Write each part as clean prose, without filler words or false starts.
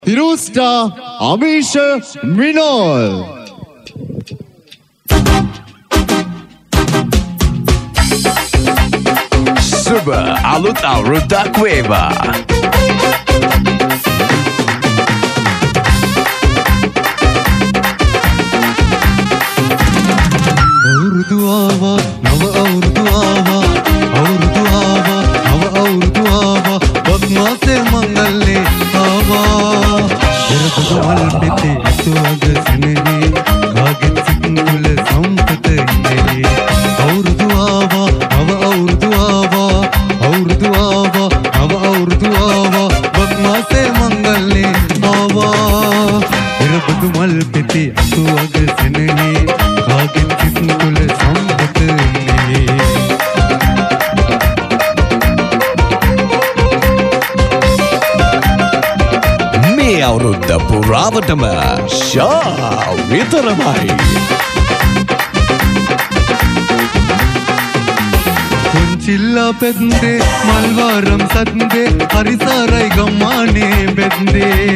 Hirusta Amisha Minol. Super Alut Auruta Cueva. Aurudu aava, nava aurudu aava, aurudu aava, nava aurudu aava, bakmase mangalle aava. Eradu malpite ituag sinhi, kaagit sikul sampate nehi. Aurudu aava, nava aurudu aava, aurudu aava, nava aurudu aava, bakmase mangalle aava. Eradu malpite ituag sinhi, kaagit sikul sampate nehi. මේ අවුරුද්ද පුරාවටම ෂා විතරමයි. කුංචිල්ලා පෙද්දේ මල්වාරම් සද්දේ හරිසාරයි ගම්මානේ බෙද්දේ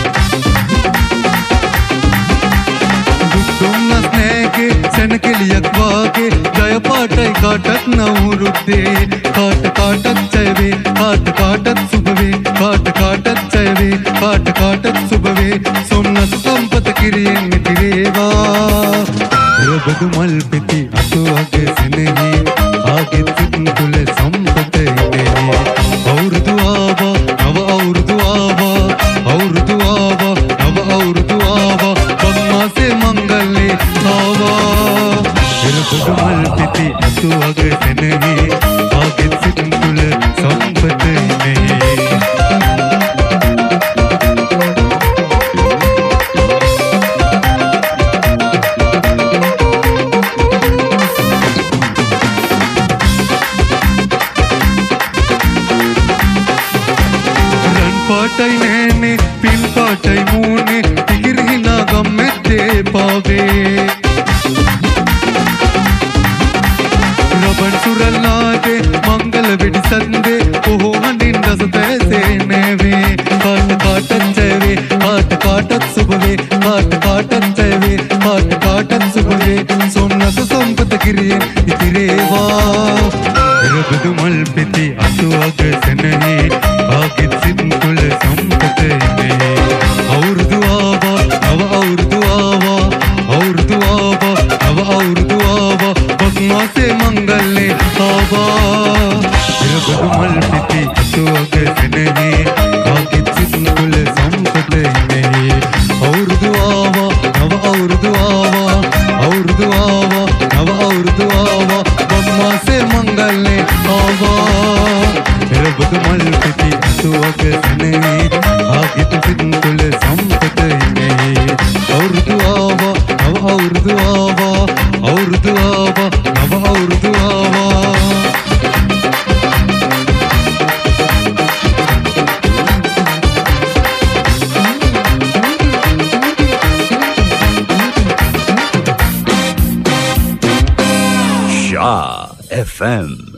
දුක්දුම්නස් නෑගේ සැනකෙලියක් වාගේ ජය පාටයි කාටත් නවුරුද්දේ කාට කාටත් ජයවේ කාට කාටත් සුභවේ කාට කාටත් ජයවේ කාට කාටත් සුභවේ සොම්නස සම්පත කිරියෙන් මිතිවේවා රබදු මල් පෙති අතුවගේ සෙනෙහි ආගෙත් සිත් තුල සම්පත ඉන්නේ අවුරුදු ආවා නව අවුරුදු ආවා අවුරුදු ආවා නව අවුරුදු ආවා බම්මාසේ මංගල්ලේ ආවා රබදු මල් පෙති අතුවගේ සෙනෙහි ආගෙත් සිත් තුල සම්පත ඉන්නේ පාටයි නෑනේ පින් පාටයි මූනේ ඉගිරිහිනා ගම්මැත්තේ පාවේ රබන් සුරල්ලාගේ මංගල වෙඩි සද්දේ කොහො හඬින් රස පැසේ නෑවේ කාට කාටත් ජයවේ කාට කාටත් සුභවේ කාට කාටත් ජයවේ කාට කාටත් සුභවේ සොම්නස සම්පත කිරියෙන් ඉතිරේවා රබදු මල් පෙති අතුවග සෙනෙහි ආගෙත් සිත් තුල සම්පත ඉන්නේ අවුරුදු ආවා නව අවුරුදු ආවා අවුරුදු ආවා නව අවුරුදු ආවා බක්මාසේ මංගල්ලේ ආවා රබදු මල් පෙති අතුවග සෙනෙහි ආගෙත් සිත් තුල සම්පත ඉන්නේ අවුරුදු ආවා නව අවුරුදු ආවා අවුරුදු ආවා නව අවුරුදු ආවා බක්මාසේ මංගල්ලේ ආවා රබදු මල් පෙති අතුවග සෙනෙහි ආගෙත් සිත් තුල සම්පත ඉන්නේ අවුරුදු ආවා නව අවුරුදු ආවා අවුරුදු ආවා නව අවුරුදු ආවා ෂා FM